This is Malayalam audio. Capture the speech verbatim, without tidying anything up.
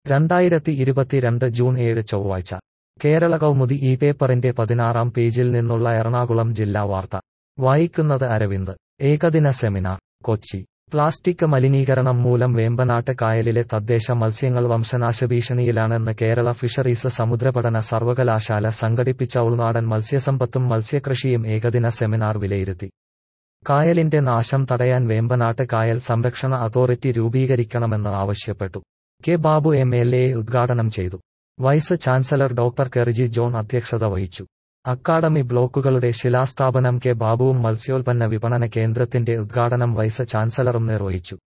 രണ്ടായിരത്തി ഇരുപത്തിരണ്ട് ജൂൺ ഏഴ് ചൊവ്വാഴ്ച കേരള കൗമുദി ഈ പേപ്പറിന്റെ പതിനാറാം പേജിൽ നിന്നുള്ള എറണാകുളം ജില്ലാ വാർത്ത വായിക്കുന്നത് അരവിന്ദ്. ഏകദിന സെമിനാർ കൊച്ചി. പ്ലാസ്റ്റിക് മലിനീകരണം മൂലം വേമ്പനാട്ട് കായലിലെ തദ്ദേശ മത്സ്യങ്ങൾ വംശനാശഭീഷണിയിലാണെന്ന് കേരള ഫിഷറീസ് സമുദ്രപഠന സർവകലാശാല സംഘടിപ്പിച്ച ഉൾനാടൻ മത്സ്യസമ്പത്തും മത്സ്യകൃഷിയും ഏകദിന സെമിനാർ വിലയിരുത്തി. കായലിന്റെ നാശം തടയാൻ വേമ്പനാട്ട് കായൽ സംരക്ഷണ അതോറിറ്റി രൂപീകരിക്കണമെന്ന് ആവശ്യപ്പെട്ടു. K Babu M L A ഉദ്ഘാടനം ചെയ്തു. വൈസ് ചാൻസലർ ഡോക്ടർ കെറിജി ജോൺ അധ്യക്ഷത വഹിച്ചു. അക്കാഡമി ബ്ലോക്കുകളുടെ ശിലാസ്ഥാപനം കെ ബാബുവും മത്സ്യോൽപ്പന്ന വിപണന കേന്ദ്രത്തിന്റെ ഉദ്ഘാടനം വൈസ് ചാൻസലറും നിർവഹിച്ചു.